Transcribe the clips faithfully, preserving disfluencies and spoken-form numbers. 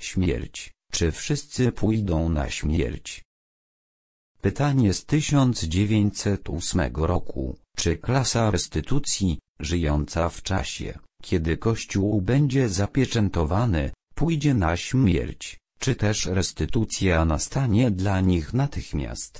Śmierć, czy wszyscy pójdą na śmierć? Pytanie z tysiąc dziewięćset ósmego roku, czy klasa restytucji, żyjąca w czasie, kiedy Kościół będzie zapieczętowany, pójdzie na śmierć, czy też restytucja nastanie dla nich natychmiast?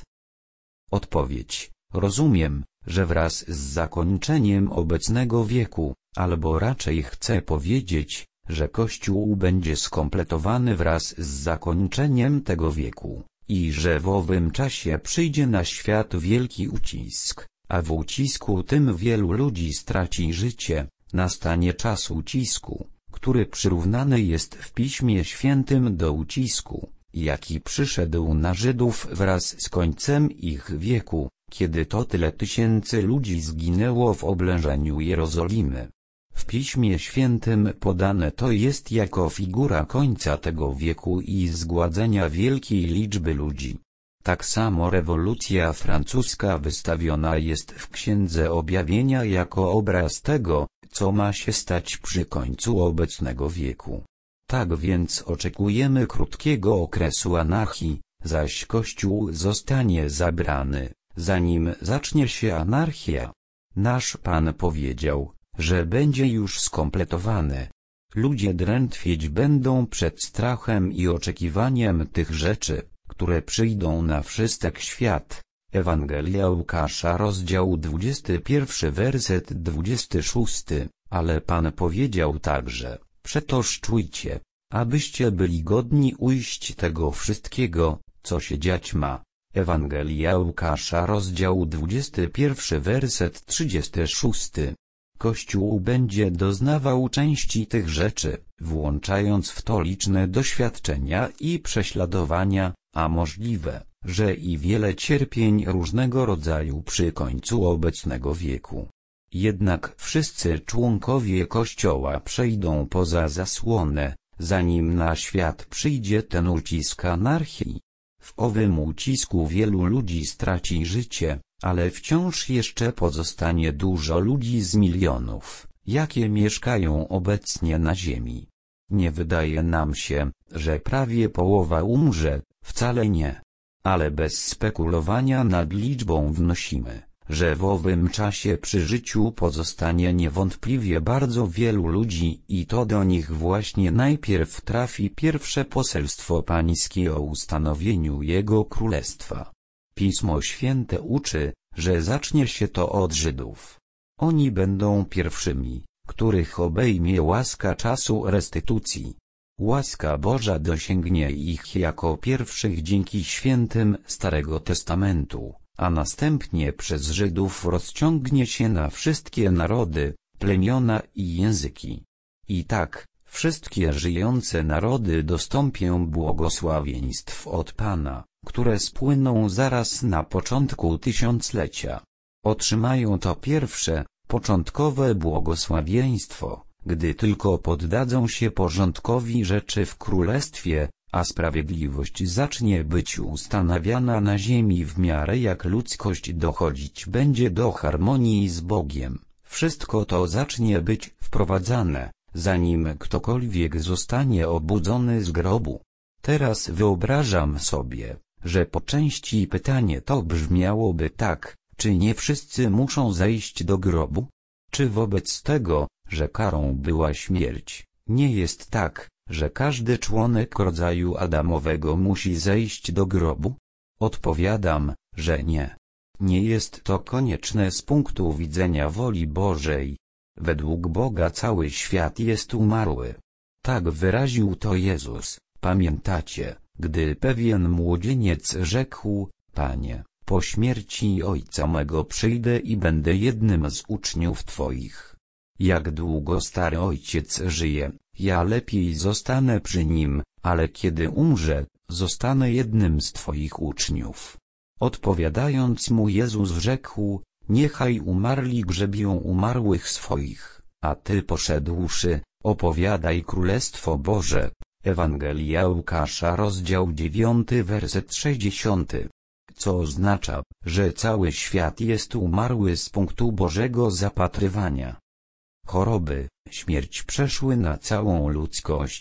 Odpowiedź: rozumiem, że wraz z zakończeniem obecnego wieku, albo raczej chcę powiedzieć, że Kościół będzie skompletowany wraz z zakończeniem tego wieku, i że w owym czasie przyjdzie na świat wielki ucisk, a w ucisku tym wielu ludzi straci życie. Nastanie czas ucisku, który przyrównany jest w Piśmie Świętym do ucisku, jaki przyszedł na Żydów wraz z końcem ich wieku, kiedy to tyle tysięcy ludzi zginęło w oblężeniu Jerozolimy. W Piśmie Świętym podane to jest jako figura końca tego wieku i zgładzenia wielkiej liczby ludzi. Tak samo rewolucja francuska wystawiona jest w Księdze Objawienia jako obraz tego, co ma się stać przy końcu obecnego wieku. Tak więc oczekujemy krótkiego okresu anarchii, zaś Kościół zostanie zabrany, zanim zacznie się anarchia. Nasz Pan powiedział, że będzie już skompletowany. Ludzie drętwieć będą przed strachem i oczekiwaniem tych rzeczy, które przyjdą na wszystek świat. Ewangelia Łukasza, rozdział dwudziesty pierwszy, werset dwudziesty szósty, ale Pan powiedział także: przetoż czujcie, abyście byli godni ujść tego wszystkiego, co się dziać ma. Ewangelia Łukasza, rozdział dwudziesty pierwszy, werset trzydziesty szósty. Kościół będzie doznawał części tych rzeczy, włączając w to liczne doświadczenia i prześladowania, a możliwe, że i wiele cierpień różnego rodzaju przy końcu obecnego wieku. Jednak wszyscy członkowie Kościoła przejdą poza zasłonę, zanim na świat przyjdzie ten ucisk anarchii. W owym ucisku wielu ludzi straci życie, ale wciąż jeszcze pozostanie dużo ludzi z milionów, jakie mieszkają obecnie na ziemi. Nie wydaje nam się, że prawie połowa umrze, wcale nie. Ale bez spekulowania nad liczbą wnosimy, że w owym czasie przy życiu pozostanie niewątpliwie bardzo wielu ludzi i to do nich właśnie najpierw trafi pierwsze poselstwo pańskie o ustanowieniu Jego Królestwa. Pismo Święte uczy, że zacznie się to od Żydów. Oni będą pierwszymi, których obejmie łaska czasu restytucji. Łaska Boża dosięgnie ich jako pierwszych dzięki świętym Starego Testamentu, a następnie przez Żydów rozciągnie się na wszystkie narody, plemiona i języki. I tak, wszystkie żyjące narody dostąpią błogosławieństw od Pana, które spłyną zaraz na początku tysiąclecia. Otrzymają to pierwsze, początkowe błogosławieństwo, gdy tylko poddadzą się porządkowi rzeczy w królestwie, a sprawiedliwość zacznie być ustanawiana na ziemi w miarę jak ludzkość dochodzić będzie do harmonii z Bogiem. Wszystko to zacznie być wprowadzane, zanim ktokolwiek zostanie obudzony z grobu. Teraz wyobrażam sobie, że po części pytanie to brzmiałoby tak: czy nie wszyscy muszą zejść do grobu? Czy wobec tego, że karą była śmierć, nie jest tak, że każdy członek rodzaju Adamowego musi zejść do grobu? Odpowiadam, że nie. Nie jest to konieczne z punktu widzenia woli Bożej. Według Boga cały świat jest umarły. Tak wyraził to Jezus, pamiętacie, gdy pewien młodzieniec rzekł: Panie, po śmierci Ojca mego przyjdę i będę jednym z uczniów Twoich. Jak długo stary ojciec żyje, ja lepiej zostanę przy nim, ale kiedy umrze, zostanę jednym z Twoich uczniów. Odpowiadając mu Jezus rzekł: niechaj umarli grzebią umarłych swoich, a Ty poszedłszy, opowiadaj Królestwo Boże. Ewangelia Łukasza, rozdział dziewiąty, werset sześćdziesiąty. Co oznacza, że cały świat jest umarły z punktu Bożego zapatrywania. Choroby, śmierć przeszły na całą ludzkość,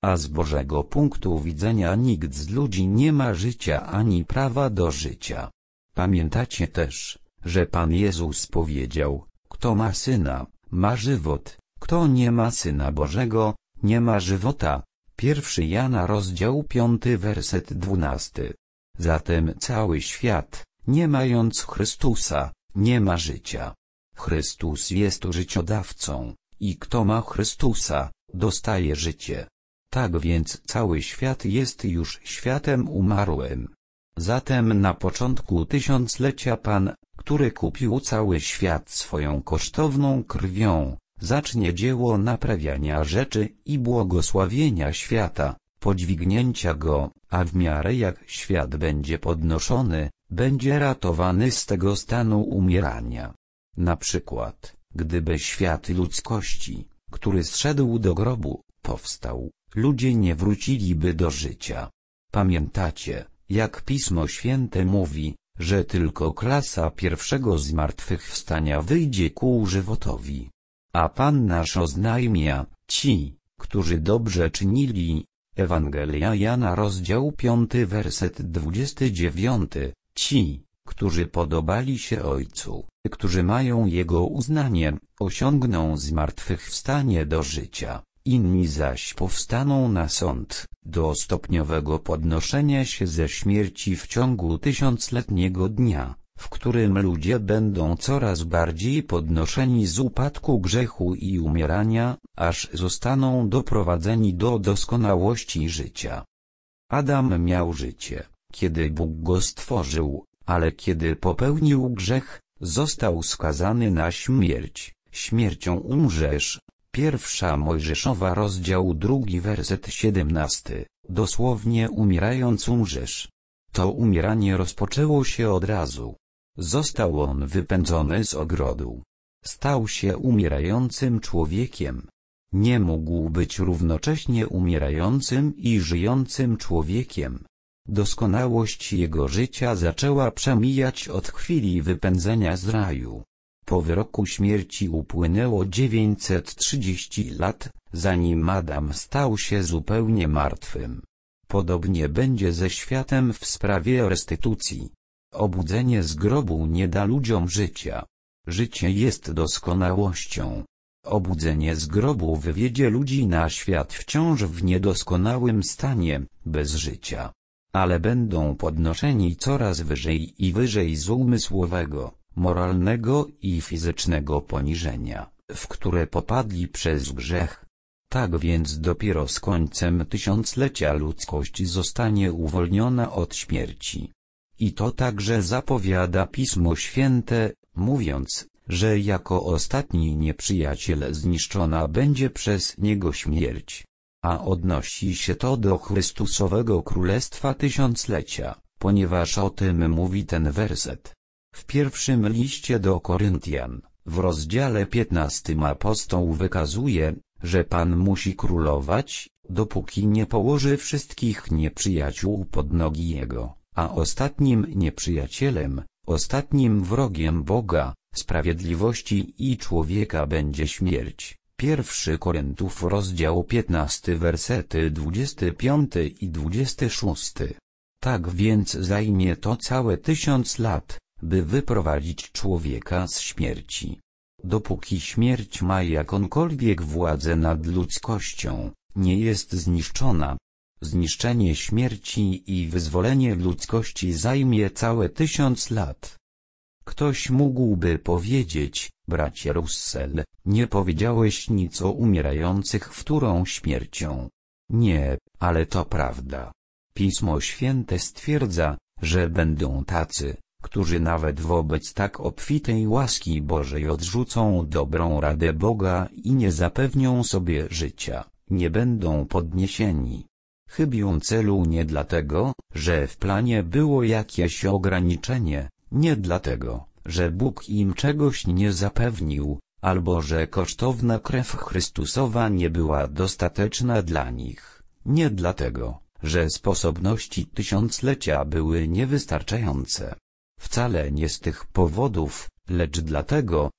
A z Bożego punktu widzenia nikt z ludzi nie ma życia ani prawa do życia. Pamiętacie też, że Pan Jezus powiedział: kto ma Syna, ma żywot, kto nie ma Syna Bożego, nie ma żywota. Pierwszy Jana rozdział piąty werset dwunasty. Zatem cały świat, nie mając Chrystusa, nie ma życia. Chrystus jest życiodawcą, i kto ma Chrystusa, dostaje życie. Tak więc cały świat jest już światem umarłym. Zatem na początku tysiąclecia Pan, który kupił cały świat swoją kosztowną krwią, zacznie dzieło naprawiania rzeczy i błogosławienia świata, podźwignięcia go, a w miarę jak świat będzie podnoszony, będzie ratowany z tego stanu umierania. Na przykład, gdyby świat ludzkości, który zszedł do grobu, powstał, ludzie nie wróciliby do życia. Pamiętacie, jak Pismo Święte mówi, że tylko klasa pierwszego zmartwychwstania wyjdzie ku żywotowi. A Pan nasz oznajmia: ci, którzy dobrze czynili. Ewangelia Jana rozdział piąty werset dwudziesty dziewiąty. Ci, którzy podobali się Ojcu, którzy mają Jego uznanie, osiągną zmartwychwstanie do życia, inni zaś powstaną na sąd, do stopniowego podnoszenia się ze śmierci w ciągu tysiącletniego dnia, w którym ludzie będą coraz bardziej podnoszeni z upadku grzechu i umierania, aż zostaną doprowadzeni do doskonałości życia. Adam miał życie, kiedy Bóg go stworzył, ale kiedy popełnił grzech, został skazany na śmierć. Śmiercią umrzesz. Pierwsza Mojżeszowa rozdział drugi werset siedemnasty. Dosłownie umierając umrzesz. To umieranie rozpoczęło się od razu. Został on wypędzony z ogrodu. Stał się umierającym człowiekiem. Nie mógł być równocześnie umierającym i żyjącym człowiekiem. Doskonałość jego życia zaczęła przemijać od chwili wypędzenia z raju. Po wyroku śmierci upłynęło dziewięćset trzydzieści lat, zanim Adam stał się zupełnie martwym. Podobnie będzie ze światem w sprawie restytucji. Obudzenie z grobu nie da ludziom życia. Życie jest doskonałością. Obudzenie z grobu wywiedzie ludzi na świat wciąż w niedoskonałym stanie, bez życia. Ale będą podnoszeni coraz wyżej i wyżej z umysłowego, moralnego i fizycznego poniżenia, w które popadli przez grzech. Tak więc dopiero z końcem tysiąclecia ludzkość zostanie uwolniona od śmierci. I to także zapowiada Pismo Święte, mówiąc, że jako ostatni nieprzyjaciel zniszczona będzie przez niego śmierć. A odnosi się to do Chrystusowego Królestwa Tysiąclecia, ponieważ o tym mówi ten werset. W pierwszym liście do Koryntian, w rozdziale piętnastym apostoł wykazuje, że Pan musi królować, dopóki nie położy wszystkich nieprzyjaciół pod nogi Jego, a ostatnim nieprzyjacielem, ostatnim wrogiem Boga, sprawiedliwości i człowieka będzie śmierć. Pierwszy Koryntów rozdział piętnasty wersety dwudziesty piąty i dwudziesty szósty. Tak więc zajmie to całe tysiąc lat, by wyprowadzić człowieka z śmierci. Dopóki śmierć ma jakąkolwiek władzę nad ludzkością, nie jest zniszczona. Zniszczenie śmierci i wyzwolenie ludzkości zajmie całe tysiąc lat. Ktoś mógłby powiedzieć: bracie Russell, nie powiedziałeś nic o umierających wtórą śmiercią. Nie, ale to prawda. Pismo Święte stwierdza, że będą tacy, którzy nawet wobec tak obfitej łaski Bożej odrzucą dobrą radę Boga i nie zapewnią sobie życia, nie będą podniesieni. Chybią celu nie dlatego, że w planie było jakieś ograniczenie, nie dlatego, że Bóg im czegoś nie zapewnił, albo że kosztowna krew Chrystusowa nie była dostateczna dla nich, nie dlatego, że sposobności tysiąclecia były niewystarczające. Wcale nie z tych powodów, lecz dlatego,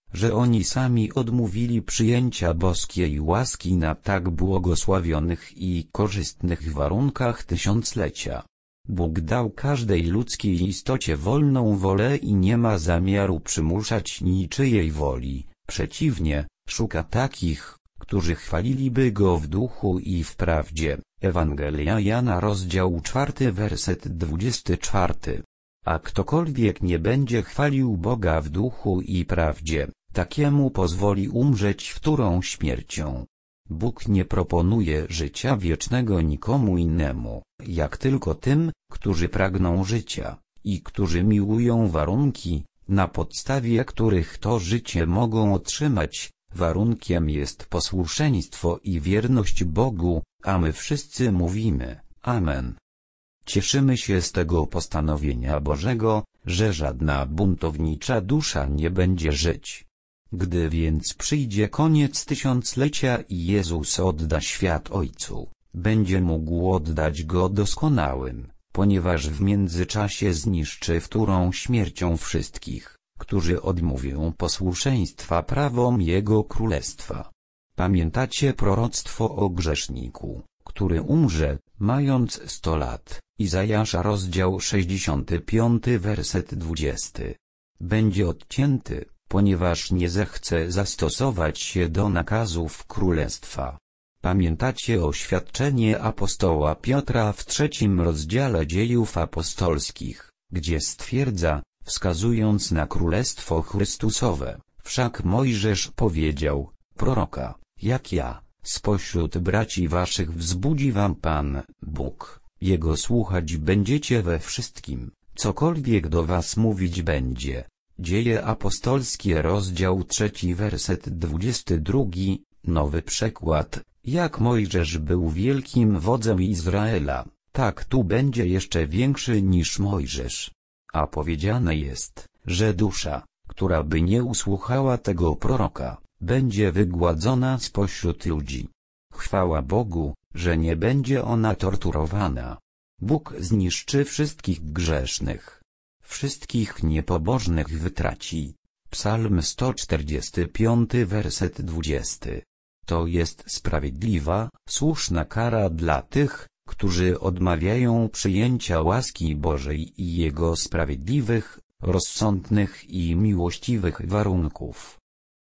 że oni sami odmówili przyjęcia boskiej łaski na tak błogosławionych i korzystnych warunkach tysiąclecia. Bóg dał każdej ludzkiej istocie wolną wolę i nie ma zamiaru przymuszać niczyjej woli, przeciwnie, szuka takich, którzy chwaliliby Go w duchu i w prawdzie. Ewangelia Jana rozdział czwarty werset dwudziesty czwarty. A ktokolwiek nie będzie chwalił Boga w duchu i prawdzie, takiemu pozwoli umrzeć wtórą śmiercią. Bóg nie proponuje życia wiecznego nikomu innemu, jak tylko tym, którzy pragną życia, i którzy miłują warunki, na podstawie których to życie mogą otrzymać. Warunkiem jest posłuszeństwo i wierność Bogu, a my wszyscy mówimy Amen. Cieszymy się z tego postanowienia Bożego, że żadna buntownicza dusza nie będzie żyć. Gdy więc przyjdzie koniec tysiąclecia i Jezus odda świat Ojcu, będzie mógł oddać go doskonałym, ponieważ w międzyczasie zniszczy wtórą śmiercią wszystkich, którzy odmówią posłuszeństwa prawom Jego Królestwa. Pamiętacie proroctwo o grzeszniku, który umrze, mając sto lat, Izajasza rozdział sześćdziesiąty piąty werset dwudziesty. Będzie odcięty, ponieważ nie zechce zastosować się do nakazów Królestwa. Pamiętacie oświadczenie apostoła Piotra w trzecim rozdziale Dziejów Apostolskich, gdzie stwierdza, wskazując na Królestwo Chrystusowe, wszak Mojżesz powiedział, proroka, jak ja, spośród braci waszych wzbudzi wam Pan, Bóg, Jego słuchać będziecie we wszystkim, cokolwiek do was mówić będzie. Dzieje apostolskie rozdział trzeci werset dwudziesty drugi, nowy przekład, jak Mojżesz był wielkim wodzem Izraela, tak tu będzie jeszcze większy niż Mojżesz. A powiedziane jest, że dusza, która by nie usłuchała tego proroka, będzie wygładzona spośród ludzi. Chwała Bogu, że nie będzie ona torturowana. Bóg zniszczy wszystkich grzesznych. Wszystkich niepobożnych wytraci. Psalm sto czterdziesty piąty werset dwudziesty. To jest sprawiedliwa, słuszna kara dla tych, którzy odmawiają przyjęcia łaski Bożej i Jego sprawiedliwych, rozsądnych i miłościwych warunków.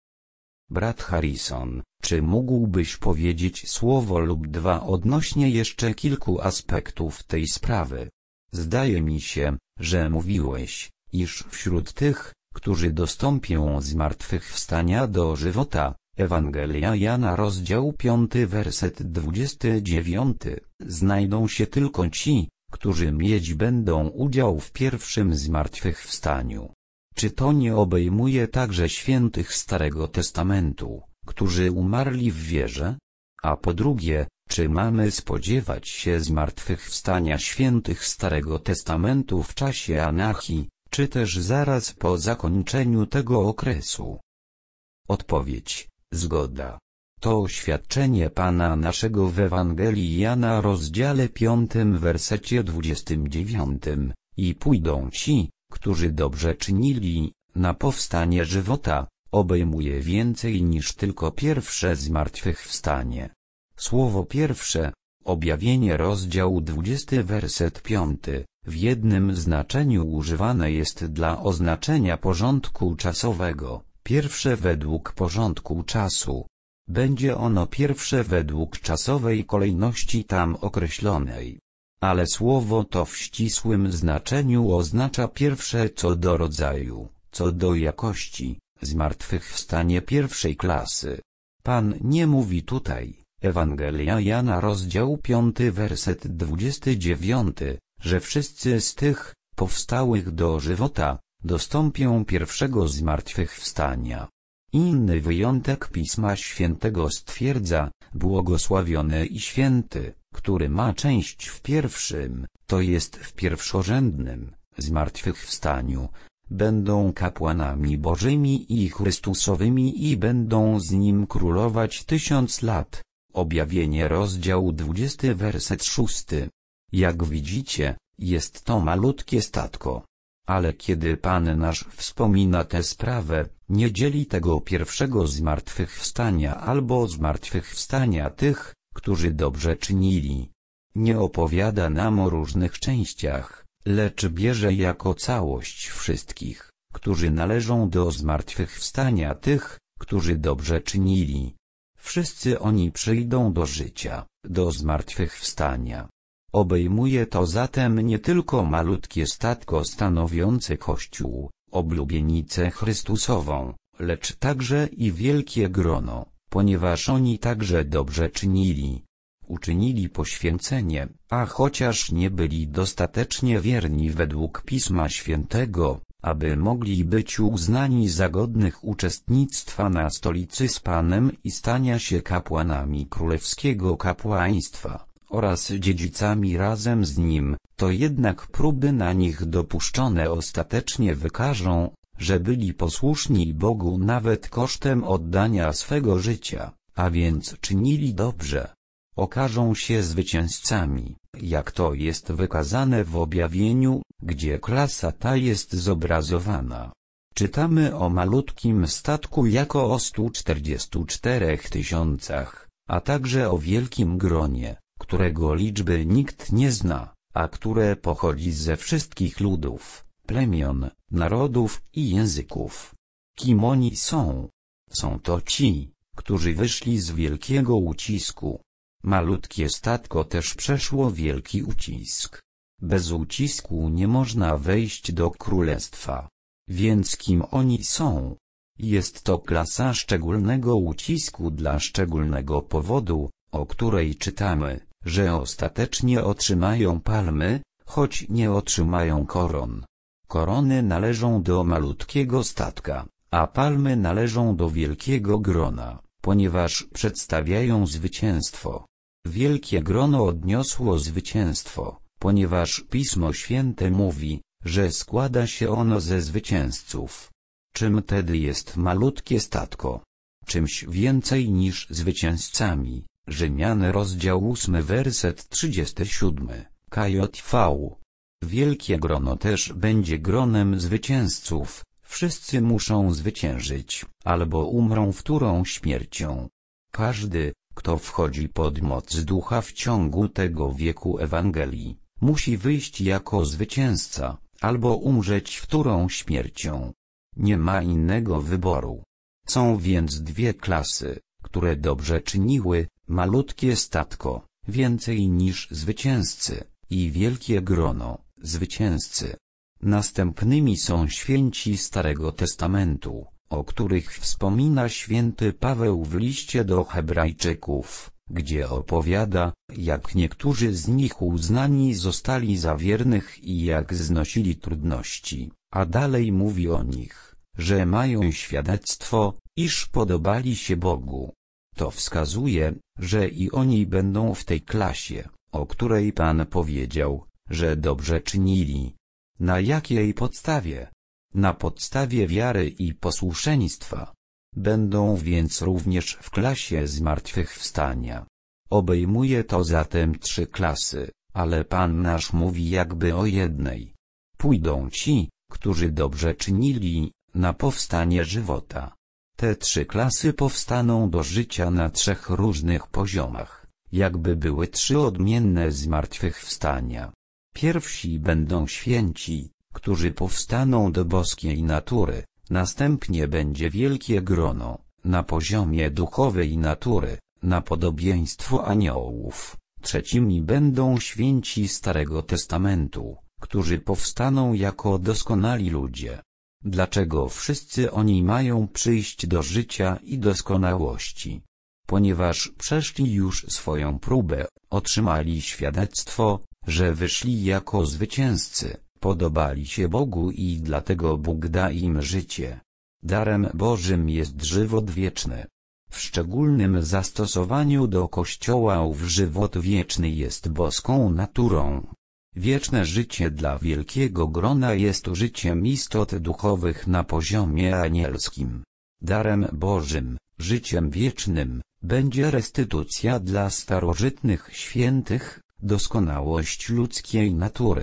Brat Harrison, czy mógłbyś powiedzieć słowo lub dwa odnośnie jeszcze kilku aspektów tej sprawy? Zdaje mi się, że mówiłeś, iż wśród tych, którzy dostąpią zmartwychwstania do żywota, Ewangelia Jana rozdział piąty werset dwudziesty dziewiąty, znajdą się tylko ci, którzy mieć będą udział w pierwszym zmartwychwstaniu. Czy to nie obejmuje także świętych Starego Testamentu, którzy umarli w wierze? A po drugie, czy mamy spodziewać się zmartwychwstania świętych Starego Testamentu w czasie anarchii, czy też zaraz po zakończeniu tego okresu? Odpowiedź: zgoda. To oświadczenie Pana naszego w Ewangelii Jana rozdziale piątym wersecie dwudziestym dziewiątym, i pójdą ci, którzy dobrze czynili, na powstanie żywota, obejmuje więcej niż tylko pierwsze zmartwychwstanie. Słowo pierwsze, objawienie rozdział dwudziesty werset piąty, w jednym znaczeniu używane jest dla oznaczenia porządku czasowego, pierwsze według porządku czasu. Będzie ono pierwsze według czasowej kolejności tam określonej. Ale słowo to w ścisłym znaczeniu oznacza pierwsze co do rodzaju, co do jakości, zmartwychwstanie pierwszej klasy. Pan nie mówi tutaj, Ewangelia Jana rozdział piąty werset dwudziesty dziewiąty, że wszyscy z tych, powstałych do żywota, dostąpią pierwszego zmartwychwstania. Inny wyjątek Pisma Świętego stwierdza, błogosławiony i święty, który ma część w pierwszym, to jest w pierwszorzędnym, zmartwychwstaniu, będą kapłanami Bożymi i Chrystusowymi i będą z Nim królować tysiąc lat. Objawienie rozdział dwudziesty werset szósty. Jak widzicie, jest to malutkie statko. Ale kiedy Pan nasz wspomina tę sprawę, nie dzieli tego pierwszego zmartwychwstania albo zmartwychwstania tych, którzy dobrze czynili. Nie opowiada nam o różnych częściach, lecz bierze jako całość wszystkich, którzy należą do zmartwychwstania tych, którzy dobrze czynili. Wszyscy oni przyjdą do życia, do zmartwychwstania. Obejmuje to zatem nie tylko malutkie statko stanowiące Kościół, oblubienicę Chrystusową, lecz także i wielkie grono, ponieważ oni także dobrze czynili. Uczynili poświęcenie, a chociaż nie byli dostatecznie wierni według Pisma Świętego, aby mogli być uznani za godnych uczestnictwa na stolicy z Panem i stania się kapłanami królewskiego kapłaństwa oraz dziedzicami razem z Nim, to jednak próby na nich dopuszczone ostatecznie wykażą, że byli posłuszni Bogu nawet kosztem oddania swego życia, a więc czynili dobrze. Okażą się zwycięzcami, jak to jest wykazane w objawieniu, gdzie klasa ta jest zobrazowana. Czytamy o malutkim statku jako o stu czterdziestu czterech tysiącach, a także o wielkim gronie, którego liczby nikt nie zna, a które pochodzi ze wszystkich ludów, plemion, narodów i języków. Kim oni są? Są to ci, którzy wyszli z wielkiego ucisku. Malutkie statko też przeszło wielki ucisk. Bez ucisku nie można wejść do królestwa. Więc kim oni są? Jest to klasa szczególnego ucisku dla szczególnego powodu, o której czytamy, że ostatecznie otrzymają palmy, choć nie otrzymają koron. Korony należą do malutkiego statka, a palmy należą do wielkiego grona, ponieważ przedstawiają zwycięstwo. Wielkie grono odniosło zwycięstwo, ponieważ Pismo Święte mówi, że składa się ono ze zwycięzców. Czym tedy jest malutkie statko? Czymś więcej niż zwycięzcami. Rzymian rozdział ósmy werset trzydziesty siódmy, K J V. Wielkie grono też będzie gronem zwycięzców, wszyscy muszą zwyciężyć, albo umrą wtórą śmiercią. Każdy, kto wchodzi pod moc ducha w ciągu tego wieku Ewangelii, musi wyjść jako zwycięzca, albo umrzeć wtórą śmiercią. Nie ma innego wyboru. Są więc dwie klasy, które dobrze czyniły, malutkie statko, więcej niż zwycięzcy, i wielkie grono, zwycięzcy. Następnymi są święci Starego Testamentu, o których wspomina święty Paweł w liście do Hebrajczyków, gdzie opowiada, jak niektórzy z nich uznani zostali za wiernych i jak znosili trudności, a dalej mówi o nich, że mają świadectwo, iż podobali się Bogu. To wskazuje, że i oni będą w tej klasie, o której Pan powiedział, że dobrze czynili. Na jakiej podstawie? Na podstawie wiary i posłuszeństwa. Będą więc również w klasie zmartwychwstania. Obejmuje to zatem trzy klasy, ale Pan nasz mówi jakby o jednej. Pójdą ci, którzy dobrze czynili, na powstanie żywota. Te trzy klasy powstaną do życia na trzech różnych poziomach, jakby były trzy odmienne zmartwychwstania. Pierwsi będą święci, którzy powstaną do boskiej natury, następnie będzie wielkie grono, na poziomie duchowej natury, na podobieństwo aniołów. Trzecimi będą święci Starego Testamentu, którzy powstaną jako doskonali ludzie. Dlaczego wszyscy oni mają przyjść do życia i doskonałości? Ponieważ przeszli już swoją próbę, otrzymali świadectwo, że wyszli jako zwycięzcy, podobali się Bogu i dlatego Bóg da im życie. Darem Bożym jest żywot wieczny. W szczególnym zastosowaniu do Kościoła ów żywot wieczny jest boską naturą. Wieczne życie dla wielkiego grona jest życiem istot duchowych na poziomie anielskim. Darem Bożym, życiem wiecznym, będzie restytucja dla starożytnych świętych, doskonałość ludzkiej natury.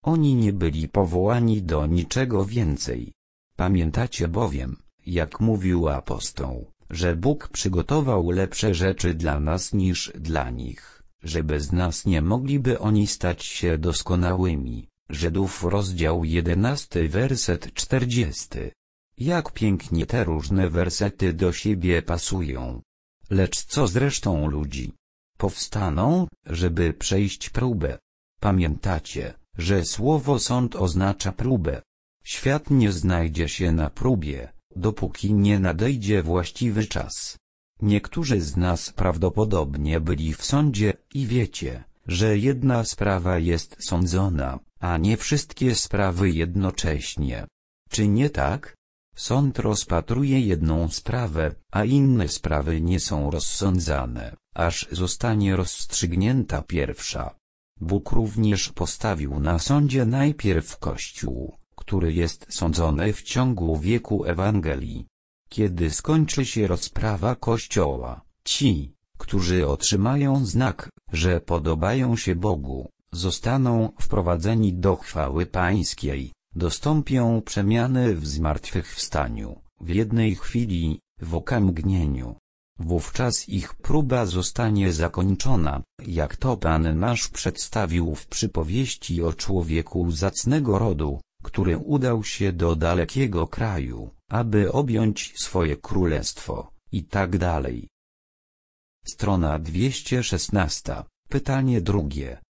Oni nie byli powołani do niczego więcej. Pamiętacie bowiem, jak mówił apostoł, że Bóg przygotował lepsze rzeczy dla nas niż dla nich, że bez nas nie mogliby oni stać się doskonałymi. Żydów rozdział jedenasty werset czterdziesty. Jak pięknie te różne wersety do siebie pasują. Lecz co z resztą ludzi? Powstaną, żeby przejść próbę. Pamiętacie, że słowo sąd oznacza próbę. Świat nie znajdzie się na próbie, dopóki nie nadejdzie właściwy czas. Niektórzy z nas prawdopodobnie byli w sądzie i wiecie, że jedna sprawa jest sądzona, a nie wszystkie sprawy jednocześnie. Czy nie tak? Sąd rozpatruje jedną sprawę, a inne sprawy nie są rozsądzane, aż zostanie rozstrzygnięta pierwsza. Bóg również postawił na sądzie najpierw Kościół, który jest sądzony w ciągu wieku Ewangelii. Kiedy skończy się rozprawa Kościoła, ci, którzy otrzymają znak, że podobają się Bogu, zostaną wprowadzeni do chwały Pańskiej, dostąpią przemiany w zmartwychwstaniu, w jednej chwili, w okamgnieniu. Wówczas ich próba zostanie zakończona, jak to Pan nasz przedstawił w przypowieści o człowieku zacnego rodu, który udał się do dalekiego kraju, aby objąć swoje królestwo, i tak dalej. Strona dwieście szesnaście. Pytanie drugie.